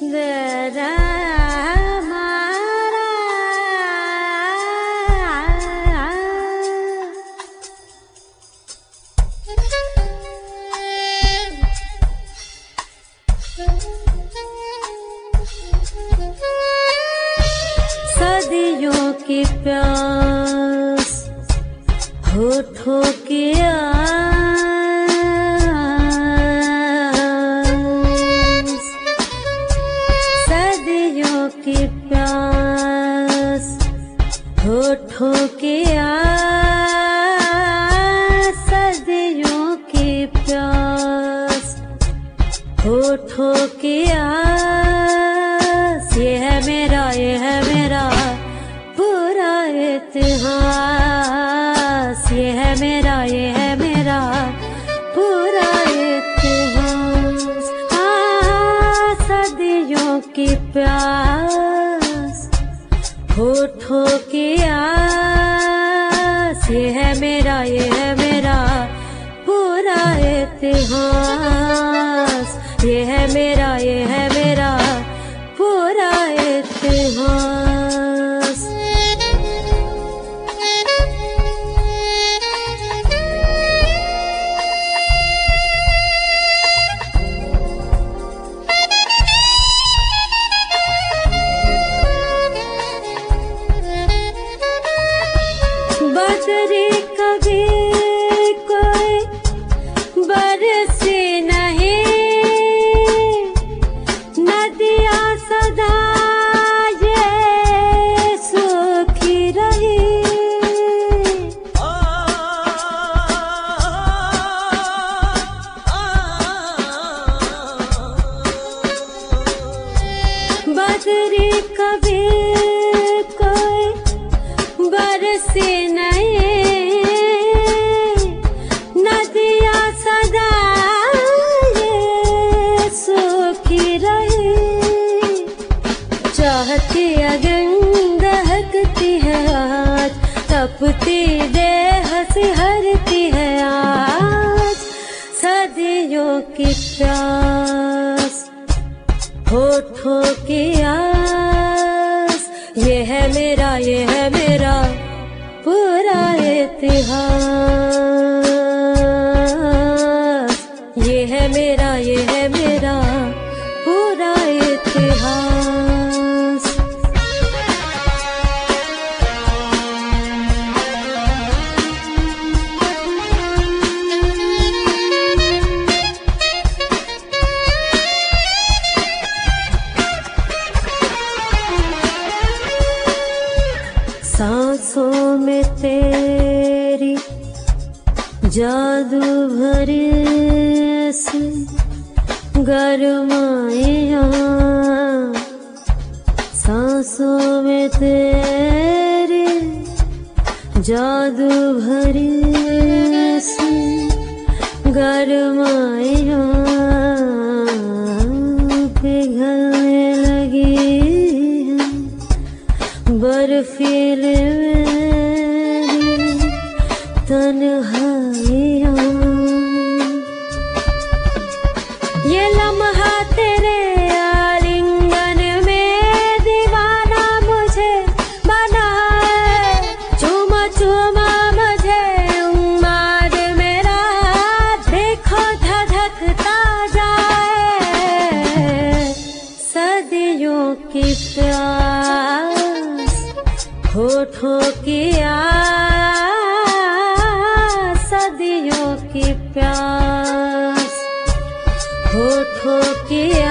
सुंदर सदियों की प्यास होठों की आस, सदियों की प्यास होठों की आस, सदियों की प्यास होठों की आस। ये है मेरा पूरा इतिहास, ये है मेरा पूरा इतिहास। सदियों की प्यास होठों की आस, ये है मेरा पूरा इतिहास। ये है मेरा पूरा इतिहास। बदरी कभी कोई बरसी नहीं, नदियाँ सदा ये सूखी रही। बदरी कभी कोई बरसी नहीं, नदियाँ सदा ये सूखी रही। चाहती अगन दहकती है आज, तपती देह सिहरती है आज। सदियों की प्यास होठों की आस, ये है मेरा पूरा इतिहास। ये है मेरा पूरा इतिहास। सांसों में तेरी जादू भरी सी गरमाइयाँ, सांसों में तेरी जादू भरी सी गरमाइयाँ, पिघलने लगी है बर्फीले मेरी तन्हाइयाँ। ये लम्हा तेरे आलिंगन में दीवाना मुझे बनाए, चूमा चूमा मुझे उम्माद मेरा देखो धधकता जाए। सदियों की प्यास होठों की आस, सदियों की प्यास होठों की